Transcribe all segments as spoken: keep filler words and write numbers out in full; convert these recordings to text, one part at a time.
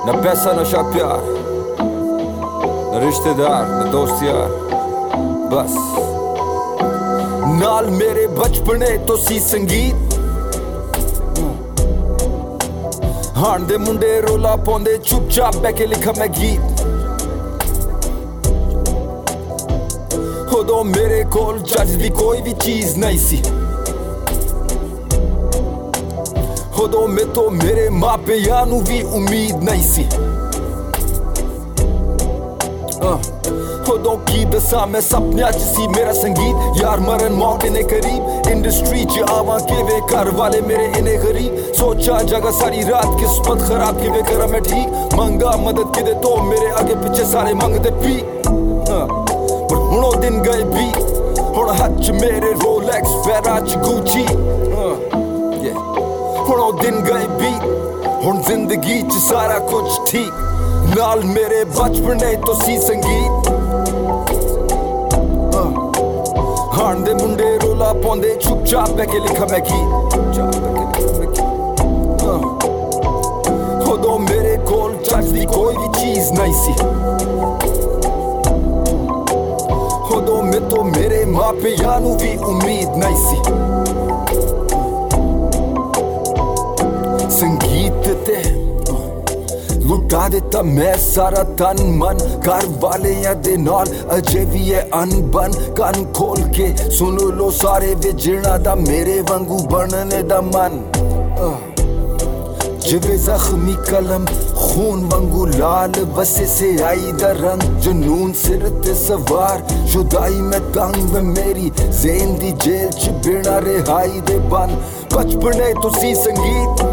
न पैसा नशा प्यार, न रिश्तेदार न दोस्त यार, बस नाल मेरे बचपने तो सी संगीत। हाण दे मुंडे रोला पाउंदे चुपचाप बह के लिखा मैं गीत। उदों मेरे कोल जज दी कोई भी चीज नहीं सी। उदों में तो मेरे मापियां नू भी उम्मीद नहीं सी। उदों की दसा मैं सपनियां च सी मेरा संगीत। यार मरन मौत इन्ने करीब, इंडस्ट्री च आवां के वे घर वाले मेरे इन्ने गरीब। सोचा जगह सारी रात किस्मत खराब के वे करा मैं ठीक। मंगा मदद के दे तो मेरे आगे पीछे सारे मंगदे पी। पर हुण ओ दिन गए भी, हुण हथ च मेरे रोलेक्स पैरां च गुची। हुण ओ दिन गए भी, हुण जिंदगी च सारा कुछ ठीक। नाल मेरे बचपने तो सी संगीत। हाण दे मुंडे रोला पाउंदे चुपचाप बह के लिखा मैं गीत। उदों मेरे कोल जज दी कोई भी चीज नहीं सी। उदों में तो मेरे मापियां नू भी उम्मीद नहीं सी। संगीत ते लुटा देता मैं सारा तन मन। घर वाले दे नाल अजे भी है अनबन। कान खोल के सुन लो सारे वे जिना दा मेरे वांगू बनने दा मन। जिवे जख्मी कलम खून वांगू लाल बसे से आई दा रंग। जुनून सिर ते सवार जुदाई में तंग में मेरी ज़ेन दी जेल च बिना रिहाई दे बन। बचपने तो सी संगीत।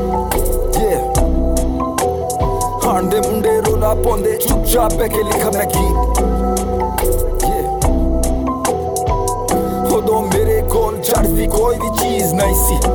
हाण दे मुंडे रोला पाउंदे चुपचाप बह के लिखा मैं गीत। उदों मेरे कोल जज दी कोई भी चीज नहीं सी।